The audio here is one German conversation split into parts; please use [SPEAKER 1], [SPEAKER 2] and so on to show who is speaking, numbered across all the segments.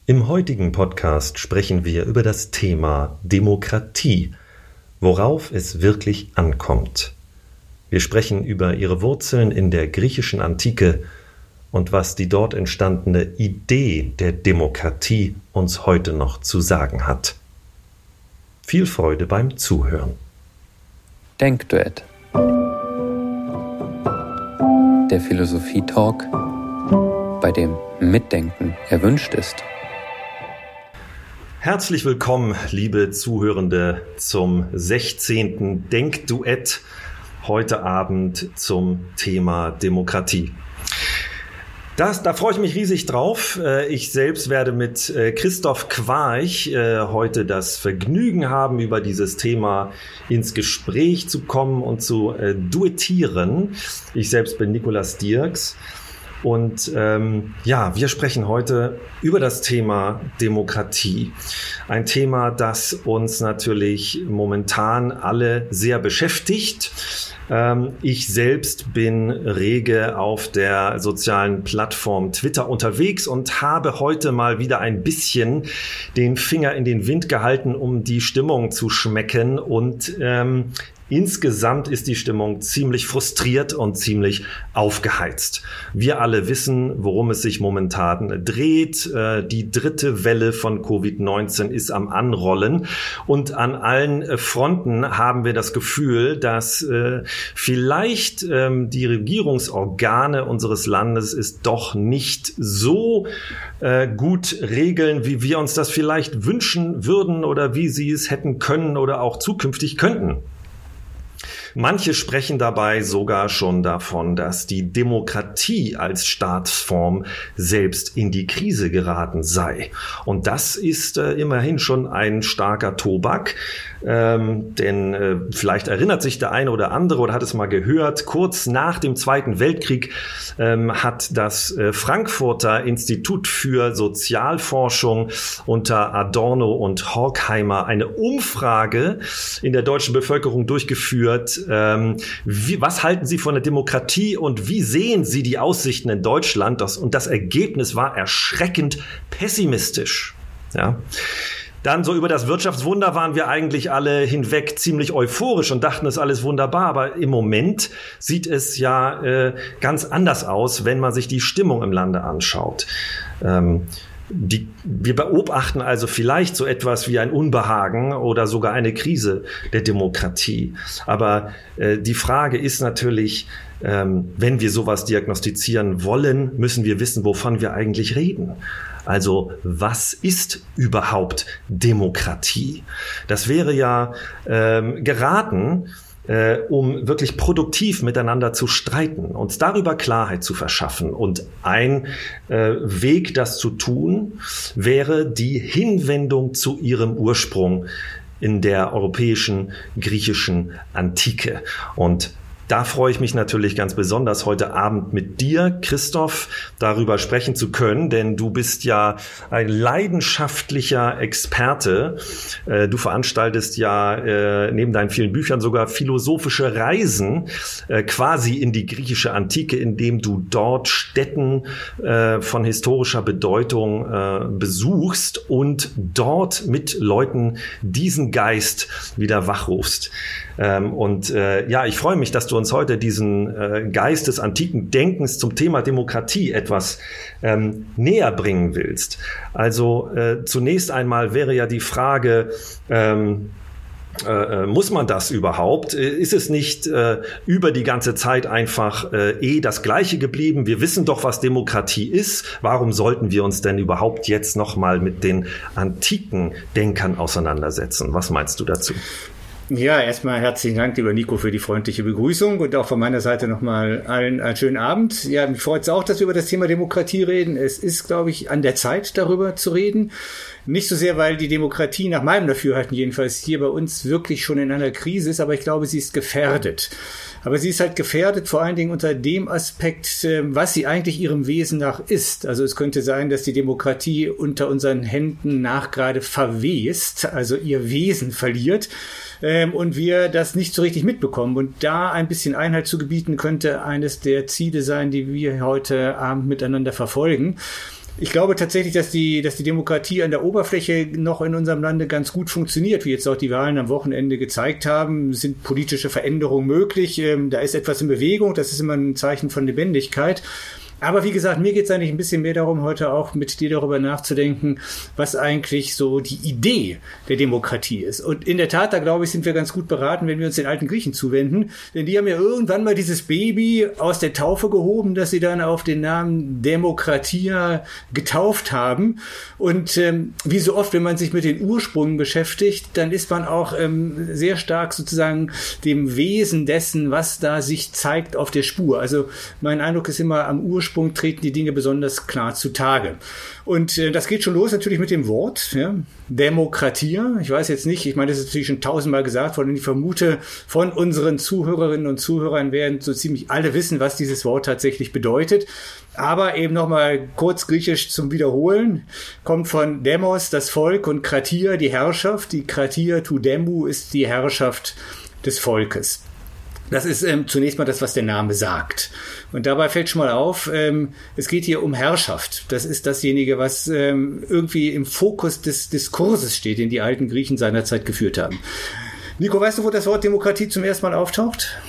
[SPEAKER 1] Im heutigen Podcast sprechen wir über das Thema Demokratie, worauf es wirklich ankommt. Wir sprechen über ihre Wurzeln in der griechischen Antike und was die dort entstandene Idee der Demokratie uns heute noch zu sagen hat. Viel Freude beim Zuhören.
[SPEAKER 2] Denkduett. Der Philosophie-Talk, bei dem Mitdenken erwünscht ist.
[SPEAKER 1] Herzlich willkommen, liebe Zuhörende, zum 16. Denkduett, heute Abend zum Thema Demokratie. Da freue ich mich riesig drauf. Ich selbst werde mit Christoph Quarch heute das Vergnügen haben, über dieses Thema ins Gespräch zu kommen und zu duettieren. Ich selbst bin Nikolaus Dirks. Und wir sprechen heute über das Thema Demokratie. Ein Thema, das uns natürlich momentan alle sehr beschäftigt. Ich selbst bin rege auf der sozialen Plattform Twitter unterwegs und habe heute mal wieder ein bisschen den Finger in den Wind gehalten, um die Stimmung zu schmecken. Und insgesamt ist die Stimmung ziemlich frustriert und ziemlich aufgeheizt. Wir alle wissen, worum es sich momentan dreht. Die dritte Welle von Covid-19 ist am Anrollen und an allen Fronten haben wir das Gefühl, dass vielleicht die Regierungsorgane unseres Landes es doch nicht so gut regeln, wie wir uns das vielleicht wünschen würden oder wie sie es hätten können oder auch zukünftig könnten. Manche sprechen dabei sogar schon davon, dass die Demokratie als Staatsform selbst in die Krise geraten sei. Und das ist immerhin schon ein starker Tobak. Denn vielleicht erinnert sich der eine oder andere oder hat es mal gehört, kurz nach dem Zweiten Weltkrieg hat das Frankfurter Institut für Sozialforschung unter Adorno und Horkheimer eine Umfrage in der deutschen Bevölkerung durchgeführt. Was halten Sie von der Demokratie und wie sehen Sie die Aussichten in Deutschland? Und das Ergebnis war erschreckend pessimistisch. Ja. Dann so über das Wirtschaftswunder waren wir eigentlich alle hinweg ziemlich euphorisch und dachten, es ist alles wunderbar. Aber im Moment sieht es ja ganz anders aus, wenn man sich die Stimmung im Lande anschaut. Wir beobachten also vielleicht so etwas wie ein Unbehagen oder sogar eine Krise der Demokratie. Aber die Frage ist natürlich, wenn wir sowas diagnostizieren wollen, müssen wir wissen, wovon wir eigentlich reden. Also was ist überhaupt Demokratie? Das wäre ja geraten, um wirklich produktiv miteinander zu streiten, uns darüber Klarheit zu verschaffen. Und ein Weg, das zu tun, wäre die Hinwendung zu ihrem Ursprung in der europäischen, griechischen Antike. Und da freue ich mich natürlich ganz besonders, heute Abend mit dir, Christoph, darüber sprechen zu können, denn du bist ja ein leidenschaftlicher Experte. Du veranstaltest ja neben deinen vielen Büchern sogar philosophische Reisen quasi in die griechische Antike, indem du dort Stätten von historischer Bedeutung besuchst und dort mit Leuten diesen Geist wieder wachrufst. Ich freue mich, dass du uns heute diesen Geist des antiken Denkens zum Thema Demokratie etwas näher bringen willst. Also zunächst einmal wäre ja die Frage, muss man das überhaupt? Ist es nicht über die ganze Zeit einfach das Gleiche geblieben? Wir wissen doch, was Demokratie ist. Warum sollten wir uns denn überhaupt jetzt nochmal mit den antiken Denkern auseinandersetzen? Was meinst du dazu?
[SPEAKER 3] Ja, erstmal herzlichen Dank, lieber Nico, für die freundliche Begrüßung und auch von meiner Seite nochmal allen einen schönen Abend. Ja, mich freut es auch, dass wir über das Thema Demokratie reden. Es ist, glaube ich, an der Zeit, darüber zu reden. Nicht so sehr, weil die Demokratie nach meinem Dafürhalten jedenfalls hier bei uns wirklich schon in einer Krise ist, aber ich glaube, sie ist gefährdet. Aber sie ist halt gefährdet vor allen Dingen unter dem Aspekt, was sie eigentlich ihrem Wesen nach ist. Also es könnte sein, dass die Demokratie unter unseren Händen nachgerade verwest, also ihr Wesen verliert. Und wir das nicht so richtig mitbekommen. Und da ein bisschen Einhalt zu gebieten, könnte eines der Ziele sein, die wir heute Abend miteinander verfolgen. Ich glaube tatsächlich, dass die Demokratie an der Oberfläche noch in unserem Lande ganz gut funktioniert, wie jetzt auch die Wahlen am Wochenende gezeigt haben. Es sind politische Veränderungen möglich. Da ist etwas in Bewegung. Das ist immer ein Zeichen von Lebendigkeit. Aber wie gesagt, mir geht es eigentlich ein bisschen mehr darum, heute auch mit dir darüber nachzudenken, was eigentlich so die Idee der Demokratie ist. Und in der Tat, da glaube ich, sind wir ganz gut beraten, wenn wir uns den alten Griechen zuwenden. Denn die haben ja irgendwann mal dieses Baby aus der Taufe gehoben, das sie dann auf den Namen Demokratia getauft haben. Und wie so oft, wenn man sich mit den Ursprüngen beschäftigt, dann ist man auch sehr stark sozusagen dem Wesen dessen, was da sich zeigt, auf der Spur. Also mein Eindruck ist immer, am Ursprung treten die Dinge besonders klar zutage. Und das geht schon los natürlich mit dem Wort, ja? Demokratia. Ich weiß jetzt nicht, ich meine, das ist natürlich schon 1000-mal gesagt worden und ich vermute, von unseren Zuhörerinnen und Zuhörern werden so ziemlich alle wissen, was dieses Wort tatsächlich bedeutet. Aber eben nochmal kurz griechisch zum Wiederholen, kommt von Demos, das Volk, und Kratia, die Herrschaft. Die Kratia tu demu ist die Herrschaft des Volkes. Das ist zunächst mal das, was der Name sagt. Und dabei fällt schon mal auf, es geht hier um Herrschaft. Das ist dasjenige, was irgendwie im Fokus des Diskurses steht, den die alten Griechen seinerzeit geführt haben. Nico, weißt du, wo das Wort Demokratie zum ersten Mal auftaucht?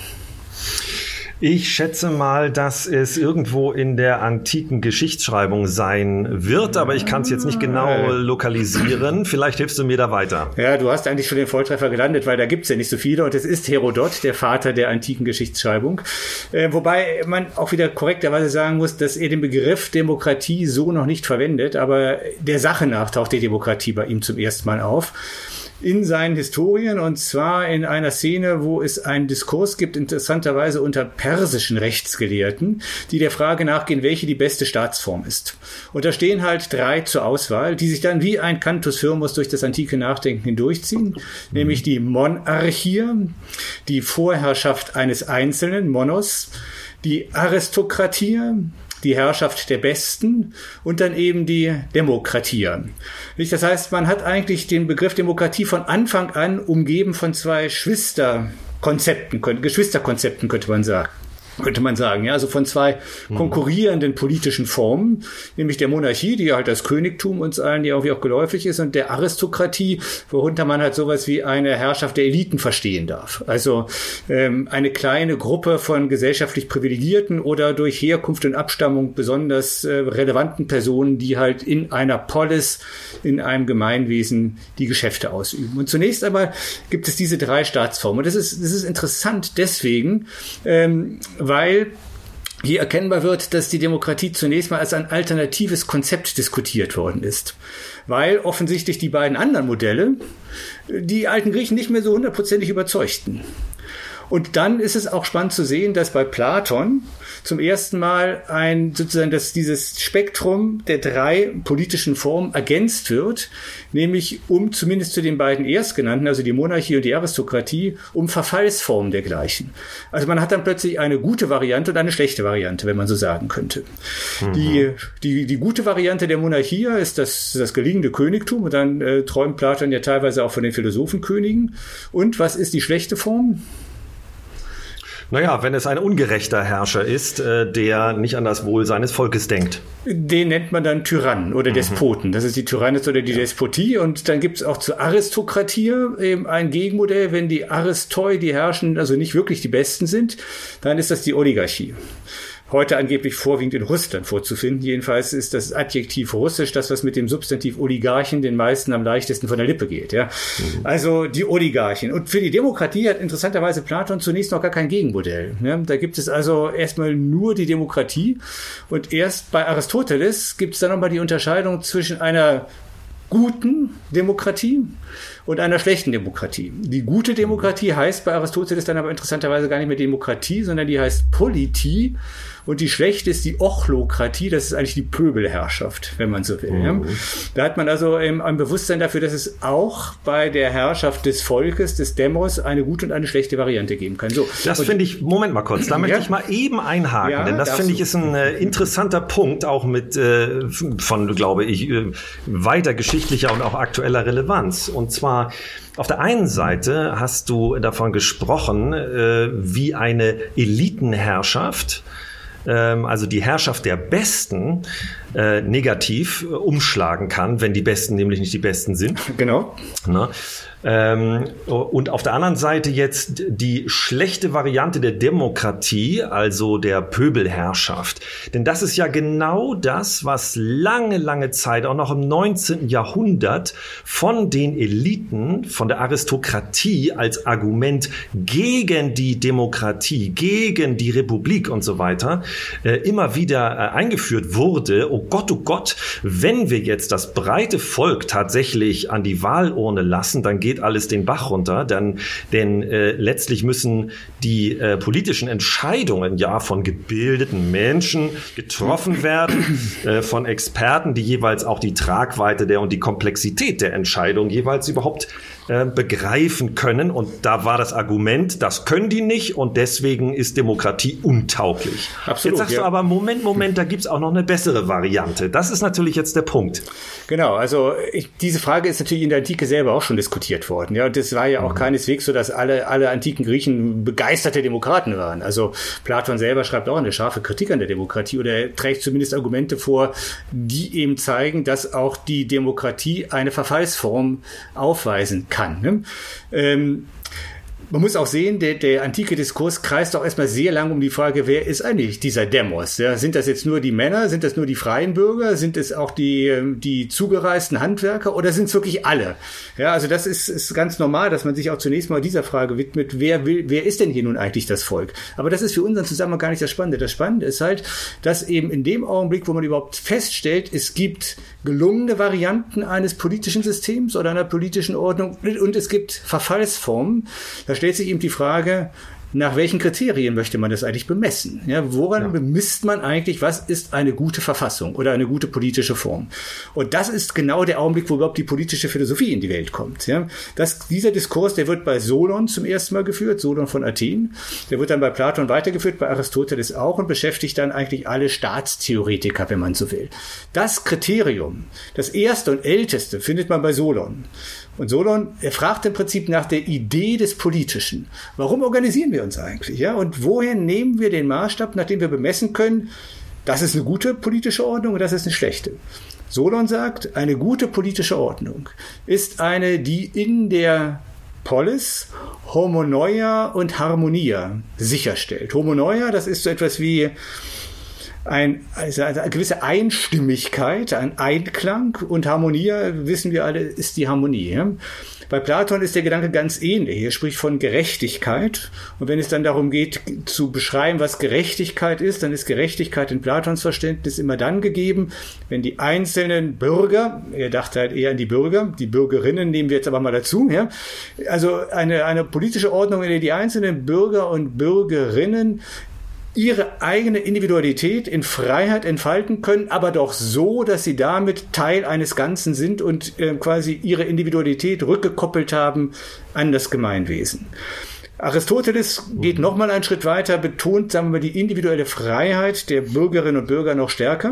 [SPEAKER 1] Ich schätze mal, dass es irgendwo in der antiken Geschichtsschreibung sein wird, aber ich kann es jetzt nicht genau lokalisieren. Vielleicht hilfst du mir da weiter.
[SPEAKER 3] Ja, du hast eigentlich schon den Volltreffer gelandet, weil da gibt's ja nicht so viele und es ist Herodot, der Vater der antiken Geschichtsschreibung. Wobei man auch wieder korrekterweise sagen muss, dass er den Begriff Demokratie so noch nicht verwendet, aber der Sache nach taucht die Demokratie bei ihm zum ersten Mal auf. In seinen Historien, und zwar in einer Szene, wo es einen Diskurs gibt, interessanterweise unter persischen Rechtsgelehrten, die der Frage nachgehen, welche die beste Staatsform ist. Und da stehen halt 3 zur Auswahl, die sich dann wie ein Cantus Firmus durch das antike Nachdenken hindurchziehen, nämlich die Monarchie, die Vorherrschaft eines Einzelnen, Monos, die Aristokratie, die Herrschaft der Besten und dann eben die Demokratie. Das heißt, man hat eigentlich den Begriff Demokratie von Anfang an umgeben von 2 Geschwisterkonzepten könnte man sagen, ja, also von 2 konkurrierenden politischen Formen, nämlich der Monarchie, die halt das Königtum uns allen ja irgendwie auch geläufig ist, und der Aristokratie, worunter man halt sowas wie eine Herrschaft der Eliten verstehen darf. Also eine kleine Gruppe von gesellschaftlich Privilegierten oder durch Herkunft und Abstammung besonders relevanten Personen, die halt in einer Polis, in einem Gemeinwesen die Geschäfte ausüben. Und zunächst einmal gibt es diese 3 Staatsformen. Und das ist interessant deswegen, weil hier erkennbar wird, dass die Demokratie zunächst mal als ein alternatives Konzept diskutiert worden ist. Weil offensichtlich die beiden anderen Modelle die alten Griechen nicht mehr so 100%ig überzeugten. Und dann ist es auch spannend zu sehen, dass bei Platon zum ersten Mal dass dieses Spektrum der 3 politischen Formen ergänzt wird, nämlich zumindest zu den beiden erstgenannten, also die Monarchie und die Aristokratie, Verfallsformen dergleichen. Also man hat dann plötzlich eine gute Variante und eine schlechte Variante, wenn man so sagen könnte. Die gute Variante der Monarchie ist das geliehene Königtum, und dann träumt Platon ja teilweise auch von den Philosophenkönigen. Und was ist die schlechte Form?
[SPEAKER 1] Naja, wenn es ein ungerechter Herrscher ist, der nicht an das Wohl seines Volkes denkt.
[SPEAKER 3] Den nennt man dann Tyrannen oder Despoten. Das ist die Tyrannis oder die Despotie. Und dann gibt es auch zur Aristokratie eben ein Gegenmodell. Wenn die Aristoi, die Herrschenden, also nicht wirklich die Besten sind, dann ist das die Oligarchie. Heute angeblich vorwiegend in Russland vorzufinden. Jedenfalls ist das Adjektiv russisch das, was mit dem Substantiv Oligarchen den meisten am leichtesten von der Lippe geht. Ja? Also die Oligarchen. Und für die Demokratie hat interessanterweise Platon zunächst noch gar kein Gegenmodell. Ja? Da gibt es also erstmal nur die Demokratie. Und erst bei Aristoteles gibt es dann nochmal die Unterscheidung zwischen einer guten Demokratie und einer schlechten Demokratie. Die gute Demokratie heißt bei Aristoteles dann aber interessanterweise gar nicht mehr Demokratie, sondern die heißt Politie. Und die schlechte ist die Ochlokratie, das ist eigentlich die Pöbelherrschaft, wenn man so will. Ja. Da hat man also ein Bewusstsein dafür, dass es auch bei der Herrschaft des Volkes, des Demos, eine gute und eine schlechte Variante geben kann. So.
[SPEAKER 1] Das finde ich, Moment mal kurz, da möchte ich mal eben einhaken, denn das finde ich ist ein interessanter Punkt, auch mit von, glaube ich, weiter geschichtlicher und auch aktueller Relevanz. Und zwar auf der einen Seite hast du davon gesprochen, wie eine Elitenherrschaft, also die Herrschaft der Besten, negativ umschlagen kann, wenn die Besten nämlich nicht die Besten sind.
[SPEAKER 3] Genau.
[SPEAKER 1] Na? Und auf der anderen Seite jetzt die schlechte Variante der Demokratie, also der Pöbelherrschaft. Denn das ist ja genau das, was lange Zeit, auch noch im 19. Jahrhundert, von den Eliten, von der Aristokratie als Argument gegen die Demokratie, gegen die Republik und so weiter, immer wieder eingeführt wurde. Oh Gott, wenn wir jetzt das breite Volk tatsächlich an die Wahlurne lassen, dann geht alles den Bach runter, denn letztlich müssen die politischen Entscheidungen ja von gebildeten Menschen getroffen werden, von Experten, die jeweils auch die Tragweite und die Komplexität der Entscheidung jeweils überhaupt begreifen können. Und da war das Argument, das können die nicht und deswegen ist Demokratie untauglich. Absolut, jetzt sagst du aber, Moment, da gibt's auch noch eine bessere Variante. Das ist natürlich jetzt der Punkt.
[SPEAKER 3] Genau, also diese Frage ist natürlich in der Antike selber auch schon diskutiert worden. Ja, und das war ja auch keineswegs so, dass alle antiken Griechen begeisterte Demokraten waren. Also Platon selber schreibt auch eine scharfe Kritik an der Demokratie oder er trägt zumindest Argumente vor, die eben zeigen, dass auch die Demokratie eine Verfallsform aufweisen kann. Man muss auch sehen, der antike Diskurs kreist auch erstmal sehr lang um die Frage, wer ist eigentlich dieser Demos? Ja, sind das jetzt nur die Männer? Sind das nur die freien Bürger? Sind es auch die zugereisten Handwerker? Oder sind es wirklich alle? Ja, also das ist ganz normal, dass man sich auch zunächst mal dieser Frage widmet, wer ist denn hier nun eigentlich das Volk? Aber das ist für unseren Zusammenhang gar nicht das Spannende. Das Spannende ist halt, dass eben in dem Augenblick, wo man überhaupt feststellt, es gibt gelungene Varianten eines politischen Systems oder einer politischen Ordnung und es gibt Verfallsformen, da stellt sich eben die Frage, nach welchen Kriterien möchte man das eigentlich bemessen? Ja, woran bemisst man eigentlich, was ist eine gute Verfassung oder eine gute politische Form? Und das ist genau der Augenblick, wo überhaupt die politische Philosophie in die Welt kommt. Ja, dieser Diskurs, der wird bei Solon zum ersten Mal geführt, Solon von Athen. Der wird dann bei Platon weitergeführt, bei Aristoteles auch und beschäftigt dann eigentlich alle Staatstheoretiker, wenn man so will. Das Kriterium, das erste und älteste, findet man bei Solon. Und Solon, er fragt im Prinzip nach der Idee des Politischen. Warum organisieren wir uns eigentlich? Ja? Und woher nehmen wir den Maßstab, nach dem wir bemessen können, das ist eine gute politische Ordnung und das ist eine schlechte? Solon sagt, eine gute politische Ordnung ist eine, die in der Polis Homoneia und Harmonia sicherstellt. Homoneia, das ist so etwas wie eine gewisse Einstimmigkeit, ein Einklang und Harmonie, wissen wir alle, ist die Harmonie. Ja? Bei Platon ist der Gedanke ganz ähnlich. Er spricht von Gerechtigkeit und wenn es dann darum geht, zu beschreiben, was Gerechtigkeit ist, dann ist Gerechtigkeit in Platons Verständnis immer dann gegeben, wenn die einzelnen Bürger, er dachte halt eher an die Bürger, die Bürgerinnen nehmen wir jetzt aber mal dazu, ja? Also eine politische Ordnung, in der die einzelnen Bürger und Bürgerinnen ihre eigene Individualität in Freiheit entfalten können, aber doch so, dass sie damit Teil eines Ganzen sind und quasi ihre Individualität rückgekoppelt haben an das Gemeinwesen. Aristoteles geht nochmal einen Schritt weiter, betont, sagen wir mal, die individuelle Freiheit der Bürgerinnen und Bürger noch stärker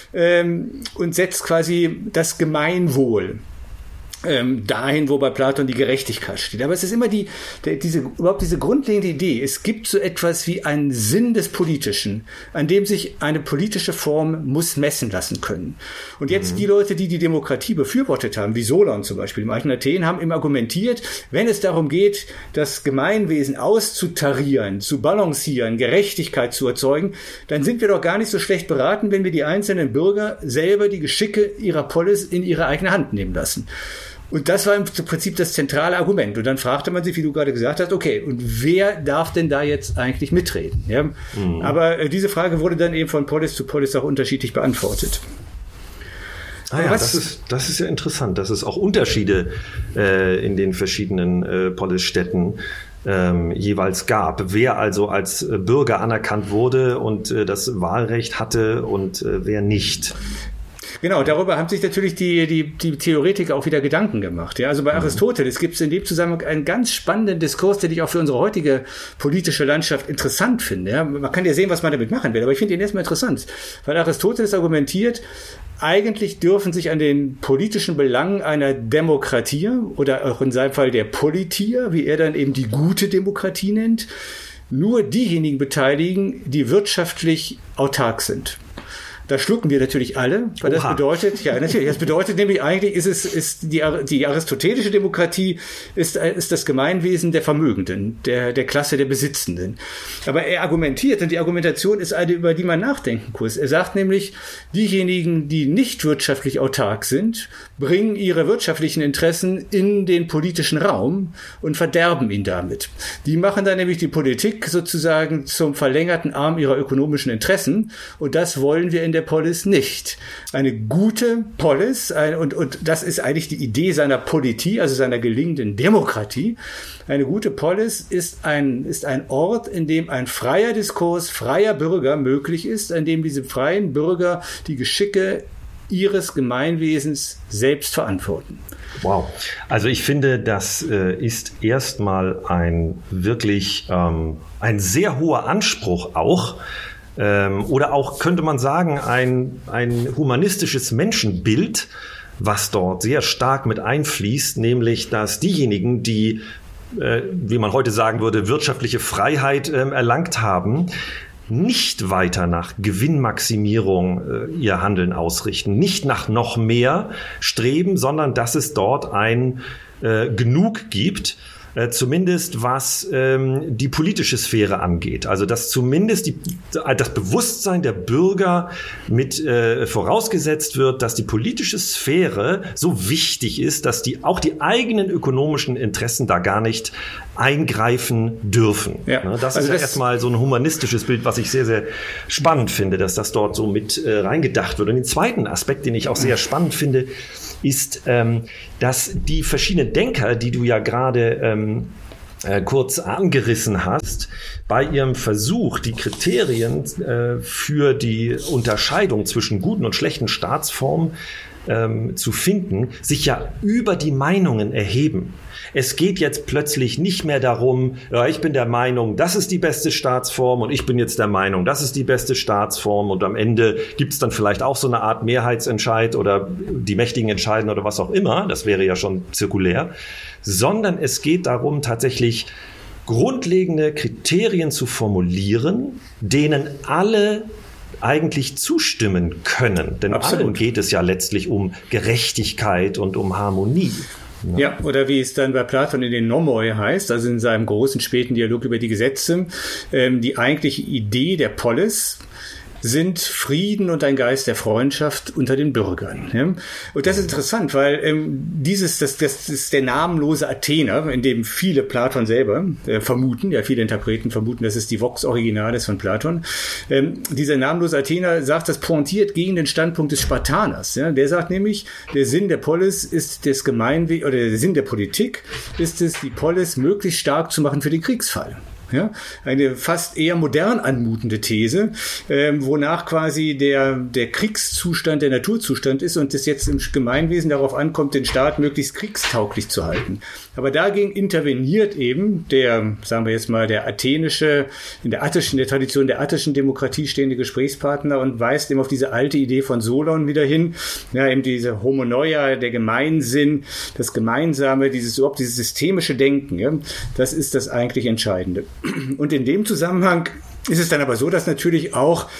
[SPEAKER 3] und setzt quasi das Gemeinwohl dahin, wo bei Platon die Gerechtigkeit steht. Aber es ist immer diese grundlegende Idee. Es gibt so etwas wie einen Sinn des Politischen, an dem sich eine politische Form muss messen lassen können. Und jetzt die Leute, die die Demokratie befürwortet haben, wie Solon zum Beispiel im alten Athen, haben immer argumentiert, wenn es darum geht, das Gemeinwesen auszutarieren, zu balancieren, Gerechtigkeit zu erzeugen, dann sind wir doch gar nicht so schlecht beraten, wenn wir die einzelnen Bürger selber die Geschicke ihrer Polis in ihre eigene Hand nehmen lassen. Und das war im Prinzip das zentrale Argument. Und dann fragte man sich, wie du gerade gesagt hast, okay, und wer darf denn da jetzt eigentlich mitreden? Ja? Aber diese Frage wurde dann eben von Polis zu Polis auch unterschiedlich beantwortet.
[SPEAKER 1] Das ist ja interessant, dass es auch Unterschiede in den verschiedenen Polisstädten jeweils gab. Wer also als Bürger anerkannt wurde und das Wahlrecht hatte und wer nicht.
[SPEAKER 3] Genau, darüber haben sich natürlich die Theoretiker auch wieder Gedanken gemacht. Ja, also bei Aristoteles gibt es in dem Zusammenhang einen ganz spannenden Diskurs, den ich auch für unsere heutige politische Landschaft interessant finde. Ja, man kann ja sehen, was man damit machen will, aber ich finde ihn erstmal interessant, weil Aristoteles argumentiert, eigentlich dürfen sich an den politischen Belangen einer Demokratie oder auch in seinem Fall der Politia, wie er dann eben die gute Demokratie nennt, nur diejenigen beteiligen, die wirtschaftlich autark sind. Da schlucken wir natürlich alle, weil das bedeutet, das bedeutet nämlich eigentlich ist die aristotelische Demokratie ist das Gemeinwesen der Vermögenden, der Klasse der Besitzenden. Aber er argumentiert, und die Argumentation ist eine, über die man nachdenken muss. Er sagt nämlich, diejenigen, die nicht wirtschaftlich autark sind, bringen ihre wirtschaftlichen Interessen in den politischen Raum und verderben ihn damit. Die machen dann nämlich die Politik sozusagen zum verlängerten Arm ihrer ökonomischen Interessen, und das wollen wir in der Polis nicht. Eine gute Polis, und das ist eigentlich die Idee seiner Politie, also seiner gelingenden Demokratie. Eine gute Polis ist ein Ort, in dem ein freier Diskurs freier Bürger möglich ist, in dem diese freien Bürger die Geschicke ihres Gemeinwesens selbst verantworten.
[SPEAKER 1] Wow. Also ich finde, das ist erstmal ein wirklich ein sehr hoher Anspruch auch, oder auch, könnte man sagen, ein humanistisches Menschenbild, was dort sehr stark mit einfließt, nämlich, dass diejenigen, die, wie man heute sagen würde, wirtschaftliche Freiheit erlangt haben, nicht weiter nach Gewinnmaximierung ihr Handeln ausrichten, nicht nach noch mehr streben, sondern dass es dort ein Genug gibt, zumindest was die politische Sphäre angeht. Also dass zumindest das Bewusstsein der Bürger mit vorausgesetzt wird, dass die politische Sphäre so wichtig ist, dass auch die eigenen ökonomischen Interessen da gar nicht eingreifen dürfen. Ja. Das ist erstmal so ein humanistisches Bild, was ich sehr, sehr spannend finde, dass das dort so mit reingedacht wird. Und den zweiten Aspekt, den ich auch sehr spannend finde, ist, dass die verschiedenen Denker, die du ja gerade kurz angerissen hast, bei ihrem Versuch, die Kriterien für die Unterscheidung zwischen guten und schlechten Staatsformen zu finden, sich ja über die Meinungen erheben. Es geht jetzt plötzlich nicht mehr darum, ja, ich bin der Meinung, das ist die beste Staatsform, und ich bin jetzt der Meinung, das ist die beste Staatsform, und am Ende gibt es dann vielleicht auch so eine Art Mehrheitsentscheid oder die Mächtigen entscheiden oder was auch immer, das wäre ja schon zirkulär, sondern es geht darum, tatsächlich grundlegende Kriterien zu formulieren, denen alle eigentlich zustimmen können. Denn allen geht es ja letztlich um Gerechtigkeit und um Harmonie.
[SPEAKER 3] Ja, oder wie es dann bei Platon in den Nomoi heißt, also in seinem großen späten Dialog über die Gesetze, die eigentliche Idee der Polis sind Frieden und ein Geist der Freundschaft unter den Bürgern. Ja? Und das ist interessant, weil das ist der namenlose Athener, in dem viele Platon selber vermuten, ja, viele Interpreten vermuten, das ist die Vox Originalis von Platon. Dieser namenlose Athener sagt das pointiert gegen den Standpunkt des Spartaners. Ja? Der sagt nämlich, der Sinn der Polis ist das Gemeinwesen, oder der Sinn der Politik ist es, die Polis möglichst stark zu machen für den Kriegsfall. Ja, eine fast eher modern anmutende These, wonach quasi der Kriegszustand der Naturzustand ist und es jetzt im Gemeinwesen darauf ankommt, den Staat möglichst kriegstauglich zu halten. Aber dagegen interveniert eben sagen wir jetzt mal, der in der Tradition der attischen Demokratie stehende Gesprächspartner und weist eben auf diese alte Idee von Solon wieder hin, ja, eben diese Homonoia, der Gemeinsinn, das Gemeinsame, dieses systemische Denken, ja, das ist das eigentlich Entscheidende. Und in dem Zusammenhang ist es dann aber so, dass natürlich auch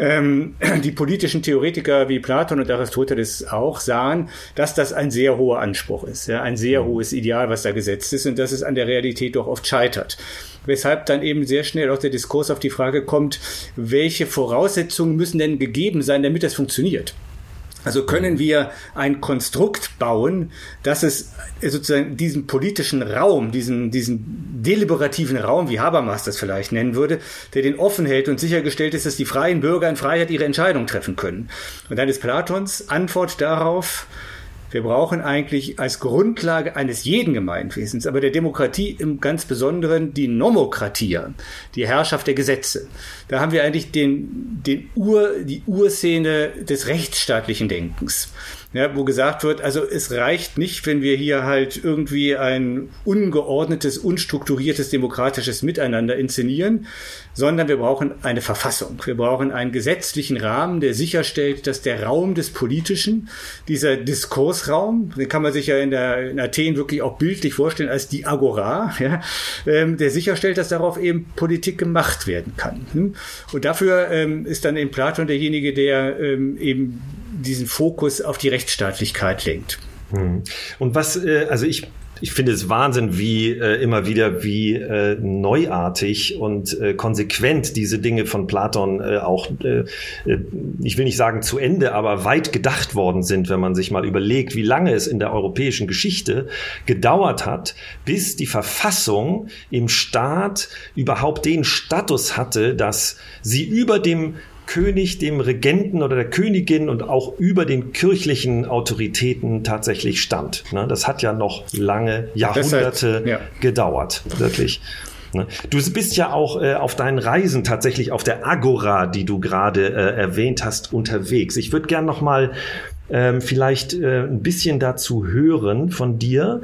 [SPEAKER 3] die politischen Theoretiker wie Platon und Aristoteles auch sahen, dass das ein sehr hoher Anspruch ist, ja, ein sehr hohes Ideal, was da gesetzt ist, und dass es an der Realität doch oft scheitert. Weshalb dann eben sehr schnell auch der Diskurs auf die Frage kommt, welche Voraussetzungen müssen denn gegeben sein, damit das funktioniert? Also können wir ein Konstrukt bauen, dass es sozusagen diesen politischen Raum, diesen deliberativen Raum, wie Habermas das vielleicht nennen würde, der den offen hält und sichergestellt ist, dass die freien Bürger in Freiheit ihre Entscheidungen treffen können. Und dann ist Platons Antwort darauf, wir brauchen eigentlich als Grundlage eines jeden Gemeinwesens, aber der Demokratie im ganz Besonderen die Nomokratia, die Herrschaft der Gesetze. Da haben wir eigentlich die Urszene des rechtsstaatlichen Denkens. ja, wo gesagt wird, also es reicht nicht, wenn wir hier halt irgendwie ein ungeordnetes, unstrukturiertes, demokratisches Miteinander inszenieren, sondern wir brauchen eine Verfassung. Wir brauchen einen gesetzlichen Rahmen, der sicherstellt, dass der Raum des Politischen, dieser Diskursraum, den kann man sich ja in Athen wirklich auch bildlich vorstellen als die Agora, ja, der sicherstellt, dass darauf eben Politik gemacht werden kann. Und dafür ist dann eben Platon derjenige, der eben diesen Fokus auf die Rechtsstaatlichkeit lenkt.
[SPEAKER 1] Und was, also ich finde es Wahnsinn, wie immer wieder, wie neuartig und konsequent diese Dinge von Platon auch, ich will nicht sagen zu Ende, aber weit gedacht worden sind, wenn man sich mal überlegt, wie lange es in der europäischen Geschichte gedauert hat, bis die Verfassung im Staat überhaupt den Status hatte, dass sie über dem König, dem Regenten oder der Königin und auch über den kirchlichen Autoritäten tatsächlich stand. Das hat ja noch lange Jahrhunderte gedauert, wirklich. Du bist ja auch auf deinen Reisen tatsächlich auf der Agora, die du gerade erwähnt hast, unterwegs. Ich würde gern noch mal vielleicht ein bisschen dazu hören von dir,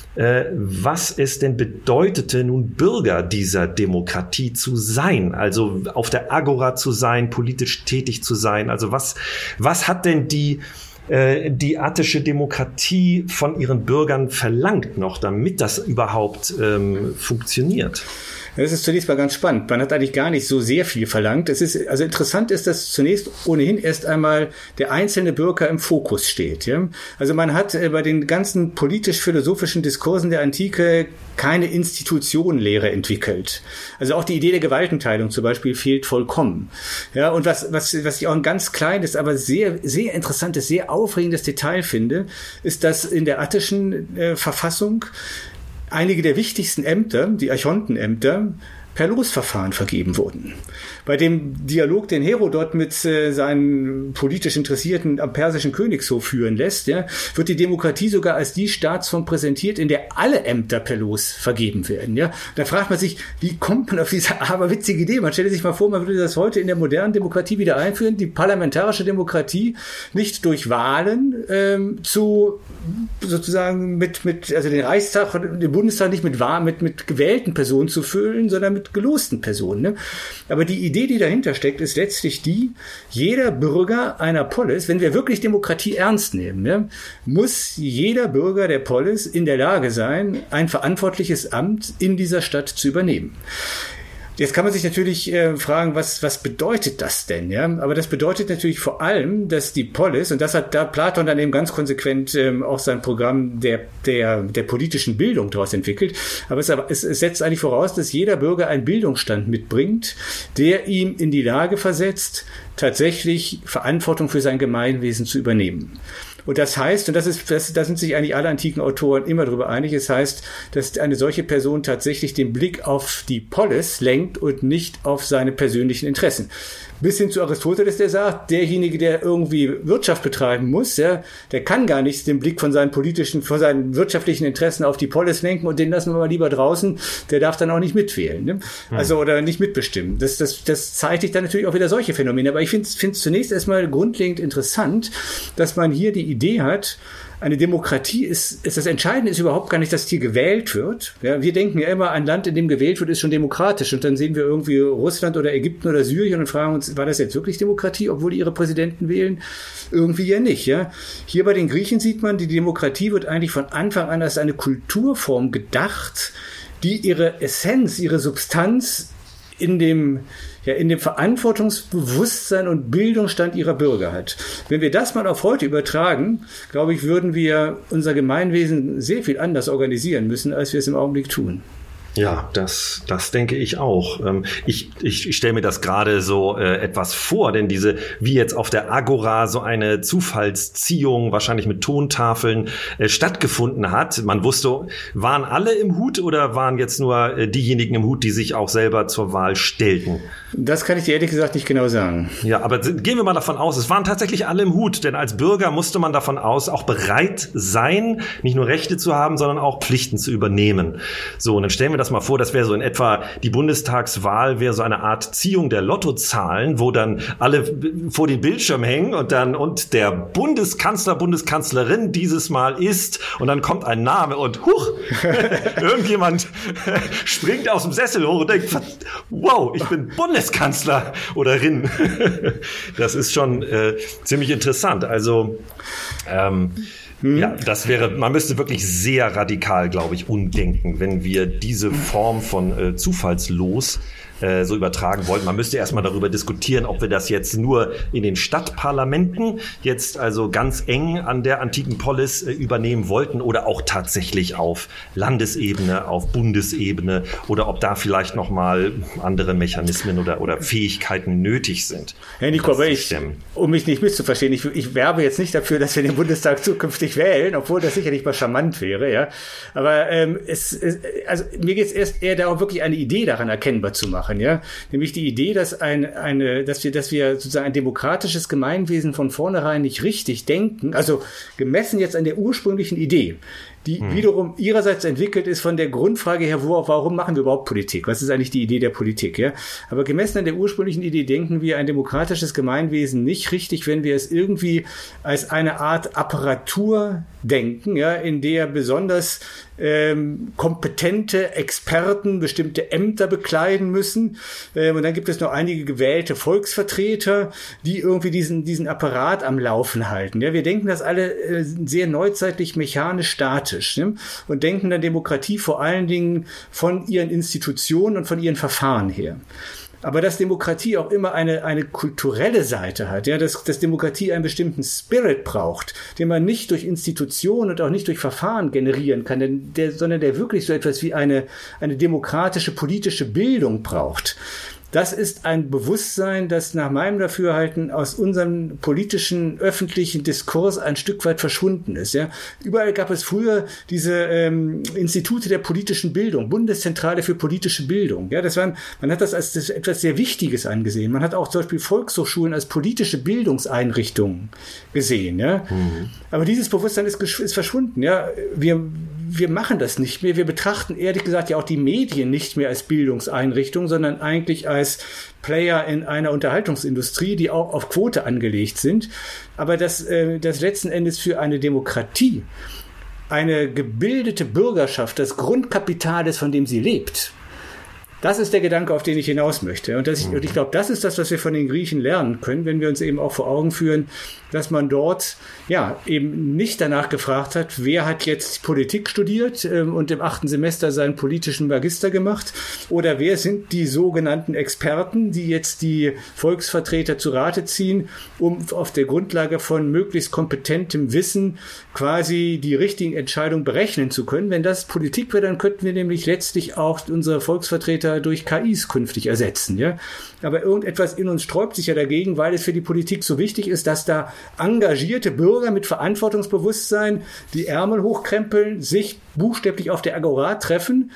[SPEAKER 1] was es denn bedeutete, nun Bürger dieser Demokratie zu sein, also auf der Agora zu sein, politisch tätig zu sein. Also was hat denn die attische Demokratie von ihren Bürgern verlangt noch, damit das überhaupt funktioniert?
[SPEAKER 3] Das ist zunächst mal ganz spannend. Man hat eigentlich gar nicht so sehr viel verlangt. Also interessant ist, dass zunächst ohnehin erst einmal der einzelne Bürger im Fokus steht. Ja? Also man hat bei den ganzen politisch-philosophischen Diskursen der Antike keine Institutionenlehre entwickelt. Also auch die Idee der Gewaltenteilung zum Beispiel fehlt vollkommen. Ja, und was ich auch ein ganz kleines, aber sehr, sehr interessantes, sehr aufregendes Detail finde, ist, dass in der attischen Verfassung einige der wichtigsten Ämter, die Archontenämter, per Losverfahren vergeben wurden. Bei dem Dialog, den Herodot mit seinen politisch Interessierten am persischen Königshof führen lässt, ja, wird die Demokratie sogar als die Staatsform präsentiert, in der alle Ämter per Los vergeben werden. Ja. Da fragt man sich, wie kommt man auf diese aberwitzige Idee? Man stelle sich mal vor, man würde das heute in der modernen Demokratie wieder einführen, die parlamentarische Demokratie nicht durch Wahlen sozusagen also den Reichstag, den Bundestag nicht mit gewählten Personen zu füllen, sondern mit gelosten Personen. Ne? Aber die Idee, die dahinter steckt, ist letztlich jeder Bürger einer Polis, wenn wir wirklich Demokratie ernst nehmen, ne, muss jeder Bürger der Polis in der Lage sein, ein verantwortliches Amt in dieser Stadt zu übernehmen. Jetzt kann man sich natürlich fragen, was bedeutet das denn? Ja? Aber das bedeutet natürlich vor allem, dass die Polis, und das hat da Platon dann eben ganz konsequent auch sein Programm der politischen Bildung daraus entwickelt, aber es setzt eigentlich voraus, dass jeder Bürger einen Bildungsstand mitbringt, der ihm in die Lage versetzt, tatsächlich Verantwortung für sein Gemeinwesen zu übernehmen. Und das heißt, und da sind sich eigentlich alle antiken Autoren immer darüber einig, es heißt, dass eine solche Person tatsächlich den Blick auf die Polis lenkt und nicht auf seine persönlichen Interessen. Bis hin zu Aristoteles, der sagt, derjenige, der irgendwie Wirtschaft betreiben muss, der kann gar nicht den Blick von seinen wirtschaftlichen Interessen auf die Polis lenken und den lassen wir mal lieber draußen, der darf dann auch nicht mitwählen, ne? Also, oder nicht mitbestimmen. Das zeigt sich dann natürlich auch wieder solche Phänomene. Aber ich finde es zunächst erstmal grundlegend interessant, dass man hier die Idee hat, eine Demokratie ist das Entscheidende ist überhaupt gar nicht, dass hier gewählt wird. Ja, wir denken ja immer, ein Land, in dem gewählt wird, ist schon demokratisch. Und dann sehen wir irgendwie Russland oder Ägypten oder Syrien und fragen uns, war das jetzt wirklich Demokratie, obwohl die ihre Präsidenten wählen? Irgendwie ja nicht. Ja. Hier bei den Griechen sieht man, die Demokratie wird eigentlich von Anfang an als eine Kulturform gedacht, die ihre Essenz, ihre Substanz in dem Verantwortungsbewusstsein und Bildungsstand ihrer Bürger hat. Wenn wir das mal auf heute übertragen, glaube ich, würden wir unser Gemeinwesen sehr viel anders organisieren müssen, als wir es im Augenblick tun.
[SPEAKER 1] Ja, das denke ich auch. Ich stelle mir das gerade so etwas vor, denn wie jetzt auf der Agora so eine Zufallsziehung wahrscheinlich mit Tontafeln stattgefunden hat. Man wusste, waren alle im Hut oder waren jetzt nur diejenigen im Hut, die sich auch selber zur Wahl stellten?
[SPEAKER 3] Das kann ich dir ehrlich gesagt nicht genau sagen.
[SPEAKER 1] Ja, aber gehen wir mal davon aus, es waren tatsächlich alle im Hut, denn als Bürger musste man davon aus auch bereit sein, nicht nur Rechte zu haben, sondern auch Pflichten zu übernehmen. So, und dann stellen wir das mal vor, das wäre so in etwa, die Bundestagswahl wäre so eine Art Ziehung der Lottozahlen, wo dann alle vor den Bildschirm hängen und der Bundeskanzler, Bundeskanzlerin dieses Mal ist, und dann kommt ein Name und huch, irgendjemand springt aus dem Sessel hoch und denkt, wow, ich bin Bundeskanzler oder Rin. Das ist schon ziemlich interessant. Also ja, das wäre, man müsste wirklich sehr radikal, glaube ich, umdenken, wenn wir diese Form von Zufallslos so übertragen wollten. Man müsste erstmal darüber diskutieren, ob wir das jetzt nur in den Stadtparlamenten jetzt also ganz eng an der antiken Polis übernehmen wollten oder auch tatsächlich auf Landesebene, auf Bundesebene, oder ob da vielleicht nochmal andere Mechanismen oder Fähigkeiten nötig sind.
[SPEAKER 3] Herr Nico, aber um mich nicht misszuverstehen, ich werbe jetzt nicht dafür, dass wir den Bundestag zukünftig wählen, obwohl das sicherlich mal charmant wäre, ja. Aber also mir geht es erst eher darum, wirklich eine Idee daran erkennbar zu machen. Ja, nämlich die Idee, dass dass wir sozusagen ein demokratisches Gemeinwesen von vornherein nicht richtig denken, also gemessen jetzt an der ursprünglichen Idee, die wiederum ihrerseits entwickelt ist von der Grundfrage her, warum machen wir überhaupt Politik? Was ist eigentlich die Idee der Politik? Ja? Aber gemessen an der ursprünglichen Idee denken wir ein demokratisches Gemeinwesen nicht richtig, wenn wir es irgendwie als eine Art Apparatur denken, ja, in der besonders kompetente Experten bestimmte Ämter bekleiden müssen. Und dann gibt es noch einige gewählte Volksvertreter, die irgendwie diesen Apparat am Laufen halten. Ja, wir denken das alle sehr neuzeitlich mechanisch statisch, ne? Und denken dann Demokratie vor allen Dingen von ihren Institutionen und von ihren Verfahren her. Aber dass Demokratie auch immer eine kulturelle Seite hat, ja, dass Demokratie einen bestimmten Spirit braucht, den man nicht durch Institutionen und auch nicht durch Verfahren generieren kann, sondern der wirklich so etwas wie eine demokratische politische Bildung braucht. Das ist ein Bewusstsein, das nach meinem Dafürhalten aus unserem politischen, öffentlichen Diskurs ein Stück weit verschwunden ist. Ja. Überall gab es früher diese Institute der politischen Bildung, Bundeszentrale für politische Bildung. Ja, man hat das als etwas sehr Wichtiges angesehen. Man hat auch zum Beispiel Volkshochschulen als politische Bildungseinrichtungen gesehen. Ja. Aber dieses Bewusstsein ist verschwunden. Ja. Wir machen das nicht mehr. Wir betrachten ehrlich gesagt ja auch die Medien nicht mehr als Bildungseinrichtung, sondern eigentlich als Player in einer Unterhaltungsindustrie, die auch auf Quote angelegt sind. Aber das letzten Endes für eine Demokratie, eine gebildete Bürgerschaft, das Grundkapital ist, von dem sie lebt. Das ist der Gedanke, auf den ich hinaus möchte. Und ich glaube, das ist das, was wir von den Griechen lernen können, wenn wir uns eben auch vor Augen führen, dass man dort ja eben nicht danach gefragt hat, wer hat jetzt Politik studiert und im 8. Semester seinen politischen Magister gemacht, oder wer sind die sogenannten Experten, die jetzt die Volksvertreter zu Rate ziehen, um auf der Grundlage von möglichst kompetentem Wissen quasi die richtigen Entscheidungen berechnen zu können. Wenn das Politik wäre, dann könnten wir nämlich letztlich auch unsere Volksvertreter durch KIs künftig ersetzen. Ja? Aber irgendetwas in uns sträubt sich ja dagegen, weil es für die Politik so wichtig ist, dass da engagierte Bürger mit Verantwortungsbewusstsein die Ärmel hochkrempeln, sich buchstäblich auf der Agora treffen,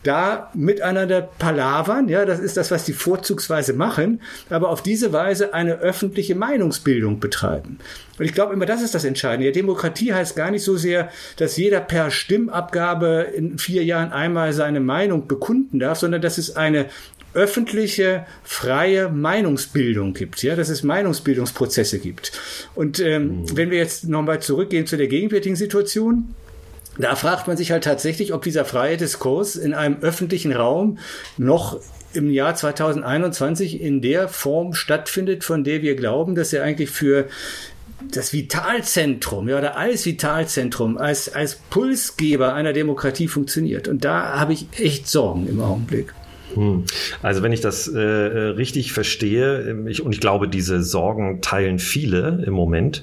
[SPEAKER 3] da miteinander palavern, ja, das ist das, was die vorzugsweise machen, aber auf diese Weise eine öffentliche Meinungsbildung betreiben. Und ich glaube immer, das ist das Entscheidende. Ja, Demokratie heißt gar nicht so sehr, dass jeder per Stimmabgabe in 4 Jahren einmal seine Meinung bekunden darf, sondern dass es eine öffentliche, freie Meinungsbildung gibt, ja, dass es Meinungsbildungsprozesse gibt. Und wenn wir jetzt nochmal zurückgehen zu der gegenwärtigen Situation, da fragt man sich halt tatsächlich, ob dieser freie Diskurs in einem öffentlichen Raum noch im Jahr 2021 in der Form stattfindet, von der wir glauben, dass er eigentlich für das Vitalzentrum, ja, oder als Vitalzentrum, als Pulsgeber einer Demokratie funktioniert. Und da habe ich echt Sorgen im Augenblick.
[SPEAKER 1] Also wenn ich das richtig verstehe, und ich glaube, diese Sorgen teilen viele im Moment,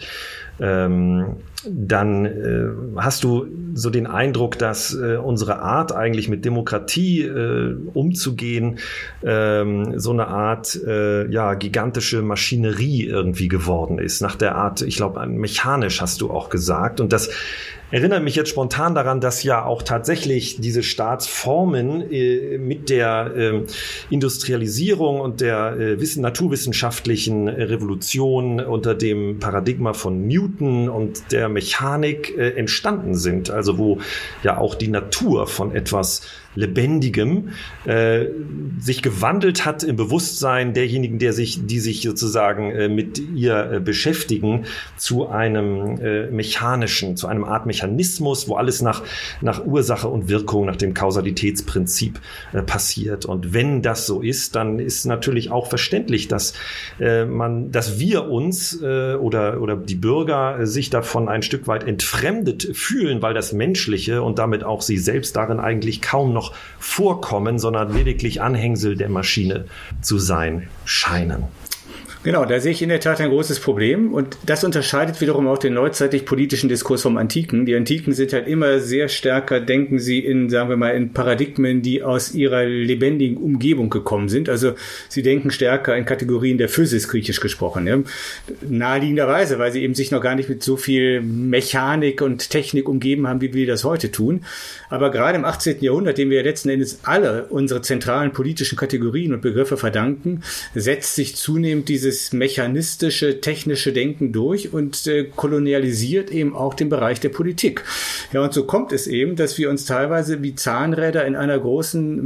[SPEAKER 1] dann hast du so den Eindruck, dass unsere Art eigentlich mit Demokratie umzugehen so eine Art gigantische Maschinerie irgendwie geworden ist. Nach der Art, ich glaube, mechanisch hast du auch gesagt. Und dass erinnere mich jetzt spontan daran, dass ja auch tatsächlich diese Staatsformen mit der Industrialisierung und der naturwissenschaftlichen Revolution unter dem Paradigma von Newton und der Mechanik entstanden sind. Also wo ja auch die Natur von etwas Lebendigem sich gewandelt hat im Bewusstsein derjenigen, die sich sozusagen mit ihr beschäftigen, zu einem mechanischen, zu einem Art Mechanismus, wo alles nach Ursache und Wirkung, nach dem Kausalitätsprinzip passiert. Und wenn das so ist, dann ist natürlich auch verständlich, dass wir uns oder die Bürger sich davon ein Stück weit entfremdet fühlen, weil das Menschliche und damit auch sie selbst darin eigentlich kaum noch vorkommen, sondern lediglich Anhängsel der Maschine zu sein scheinen.
[SPEAKER 3] Genau, da sehe ich in der Tat ein großes Problem und das unterscheidet wiederum auch den neuzeitlich politischen Diskurs vom Antiken. Die Antiken sind halt immer sehr stärker, denken sie in Paradigmen, die aus ihrer lebendigen Umgebung gekommen sind. Also sie denken stärker in Kategorien der Physis, griechisch gesprochen. Ja. Naheliegenderweise, weil sie eben sich noch gar nicht mit so viel Mechanik und Technik umgeben haben, wie wir das heute tun. Aber gerade im 18. Jahrhundert, dem wir letzten Endes alle unsere zentralen politischen Kategorien und Begriffe verdanken, setzt sich zunehmend dieses mechanistische, technische Denken durch und kolonialisiert eben auch den Bereich der Politik. Ja, und so kommt es eben, dass wir uns teilweise wie Zahnräder in einer großen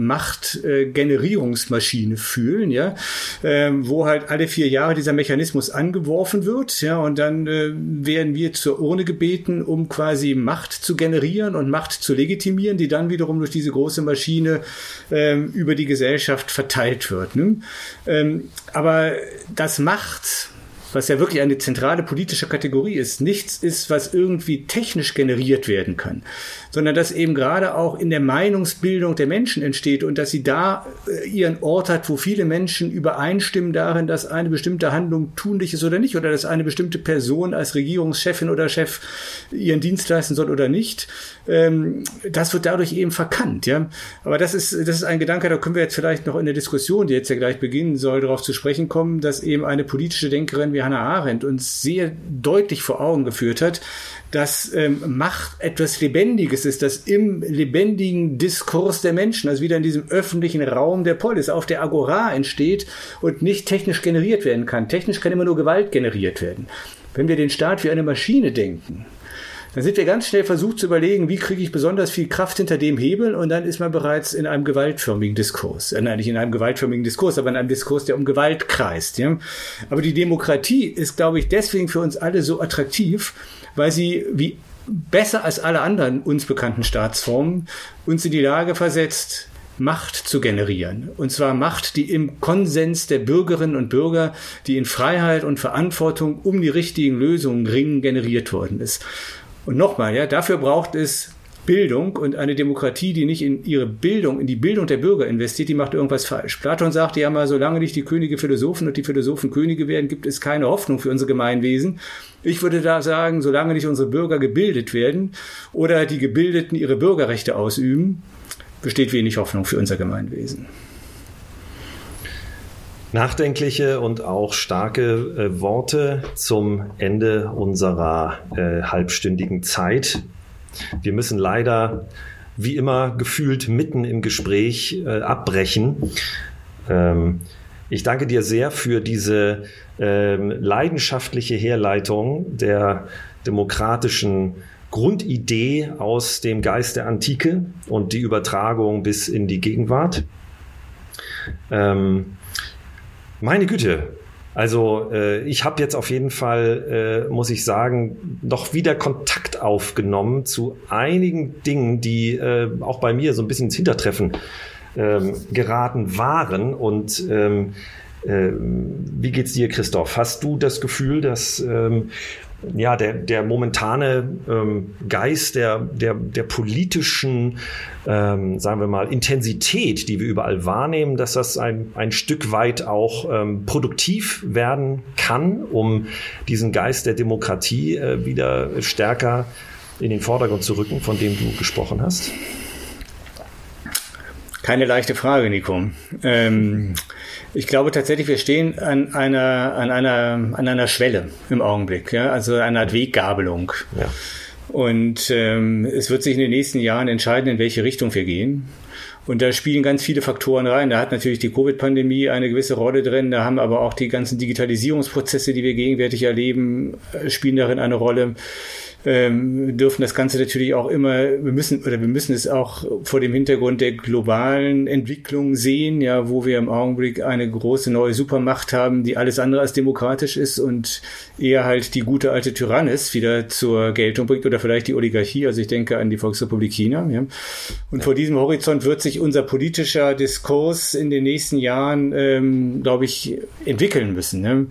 [SPEAKER 3] Machtgenerierungsmaschine fühlen, ja, wo halt alle 4 Jahre dieser Mechanismus angeworfen wird, ja, und dann werden wir zur Urne gebeten, um quasi Macht zu generieren und Macht zu legitimieren, die dann wiederum durch diese große Maschine über die Gesellschaft verteilt wird. Ne? Aber das Macht, was ja wirklich eine zentrale politische Kategorie ist, nichts ist, was irgendwie technisch generiert werden kann, sondern dass eben gerade auch in der Meinungsbildung der Menschen entsteht und dass sie da ihren Ort hat, wo viele Menschen übereinstimmen darin, dass eine bestimmte Handlung tunlich ist oder nicht, oder dass eine bestimmte Person als Regierungschefin oder Chef ihren Dienst leisten soll oder nicht. Das wird dadurch eben verkannt, ja. Aber das ist ein Gedanke, da können wir jetzt vielleicht noch in der Diskussion, die jetzt ja gleich beginnen soll, darauf zu sprechen kommen, dass eben eine politische Denkerin wie Hannah Arendt uns sehr deutlich vor Augen geführt hat, dass Macht etwas Lebendiges ist, das im lebendigen Diskurs der Menschen, also wieder in diesem öffentlichen Raum der Polis, auf der Agora entsteht und nicht technisch generiert werden kann. Technisch kann immer nur Gewalt generiert werden. Wenn wir den Staat wie eine Maschine denken, dann sind wir ganz schnell versucht zu überlegen, wie kriege ich besonders viel Kraft hinter dem Hebel, und dann ist man bereits in einem gewaltförmigen Diskurs. Nein, nicht in einem gewaltförmigen Diskurs, aber in einem Diskurs, der um Gewalt kreist. Ja? Aber die Demokratie ist, glaube ich, deswegen für uns alle so attraktiv, weil sie wie besser als alle anderen uns bekannten Staatsformen uns in die Lage versetzt, Macht zu generieren. Und zwar Macht, die im Konsens der Bürgerinnen und Bürger, die in Freiheit und Verantwortung um die richtigen Lösungen ringen, generiert worden ist. Und nochmal, ja, dafür braucht es Bildung, und eine Demokratie, die nicht in ihre Bildung, in die Bildung der Bürger investiert, die macht irgendwas falsch. Platon sagte ja mal, solange nicht die Könige Philosophen und die Philosophen Könige werden, gibt es keine Hoffnung für unser Gemeinwesen. Ich würde da sagen, solange nicht unsere Bürger gebildet werden oder die Gebildeten ihre Bürgerrechte ausüben, besteht wenig Hoffnung für unser Gemeinwesen.
[SPEAKER 1] Nachdenkliche und auch starke Worte zum Ende unserer halbstündigen Zeit. Wir müssen leider, wie immer, gefühlt mitten im Gespräch abbrechen. Ich danke dir sehr für diese leidenschaftliche Herleitung der demokratischen Grundidee aus dem Geist der Antike und die Übertragung bis in die Gegenwart. Meine Güte, also ich habe jetzt auf jeden Fall, muss ich sagen, noch wieder Kontakt aufgenommen zu einigen Dingen, die auch bei mir so ein bisschen ins Hintertreffen geraten waren. Und wie geht's dir, Christoph? Hast du das Gefühl, dass der momentane Geist der politischen, sagen wir mal, Intensität, die wir überall wahrnehmen, dass das ein Stück weit auch produktiv werden kann, um diesen Geist der Demokratie wieder stärker in den Vordergrund zu rücken, von dem du gesprochen hast?
[SPEAKER 3] Keine leichte Frage, Nico. Ich glaube tatsächlich, wir stehen an einer Schwelle im Augenblick, ja, also einer Art Weggabelung. Ja. Und es wird sich in den nächsten Jahren entscheiden, in welche Richtung wir gehen. Und da spielen ganz viele Faktoren rein. Da hat natürlich die Covid-Pandemie eine gewisse Rolle drin. Da haben aber auch die ganzen Digitalisierungsprozesse, die wir gegenwärtig erleben, spielen darin eine Rolle. Dürfen das Ganze natürlich auch immer, wir müssen es auch vor dem Hintergrund der globalen Entwicklung sehen, ja, wo wir im Augenblick eine große neue Supermacht haben, die alles andere als demokratisch ist und eher halt die gute alte Tyrannis wieder zur Geltung bringt oder vielleicht die Oligarchie, also ich denke an die Volksrepublik China, ja. Und vor diesem Horizont wird sich unser politischer Diskurs in den nächsten Jahren, glaube ich, entwickeln müssen, ne?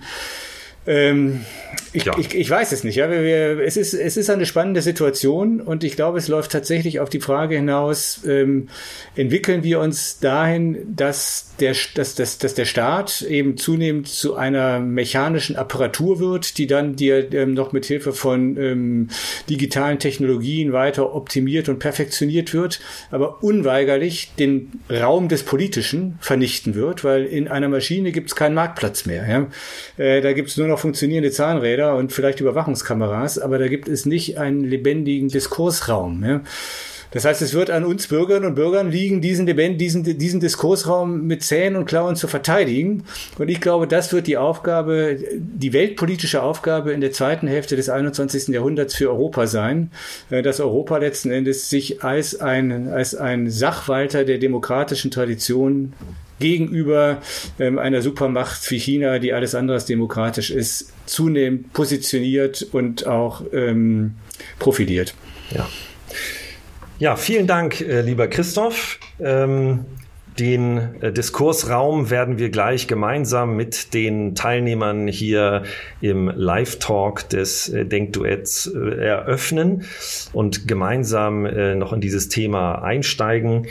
[SPEAKER 3] Ich weiß es nicht. Ja, es ist eine spannende Situation und ich glaube, es läuft tatsächlich auf die Frage hinaus, entwickeln wir uns dahin, dass der Staat eben zunehmend zu einer mechanischen Apparatur wird, die dann noch mit Hilfe von digitalen Technologien weiter optimiert und perfektioniert wird, aber unweigerlich den Raum des Politischen vernichten wird, weil in einer Maschine gibt es keinen Marktplatz mehr. Ja? Da gibt es nur noch funktionierende Zahnräder und vielleicht Überwachungskameras, aber da gibt es nicht einen lebendigen Diskursraum. Ja? Das heißt, es wird an uns Bürgerinnen und Bürgern liegen, diesen Diskursraum mit Zähnen und Klauen zu verteidigen. Und ich glaube, das wird die weltpolitische Aufgabe in der zweiten Hälfte des 21. Jahrhunderts für Europa sein, dass Europa letzten Endes sich als ein Sachwalter der demokratischen Tradition gegenüber einer Supermacht wie China, die alles andere als demokratisch ist, zunehmend positioniert und auch profiliert.
[SPEAKER 1] Ja, vielen Dank, lieber Christoph. Den Diskursraum werden wir gleich gemeinsam mit den Teilnehmern hier im Live-Talk des Denkduetts eröffnen und gemeinsam noch in dieses Thema einsteigen.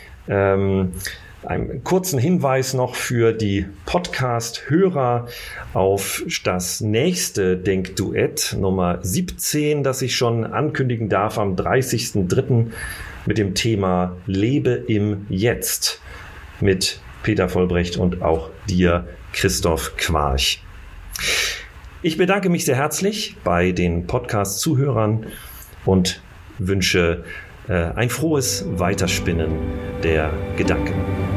[SPEAKER 1] Einen kurzen Hinweis noch für die Podcast-Hörer auf das nächste Denkduett Nummer 17, das ich schon ankündigen darf am 30.03. mit dem Thema Lebe im Jetzt mit Peter Vollbrecht und auch dir, Christoph Quarch. Ich bedanke mich sehr herzlich bei den Podcast-Zuhörern und wünsche ein frohes Weiterspinnen der Gedanken.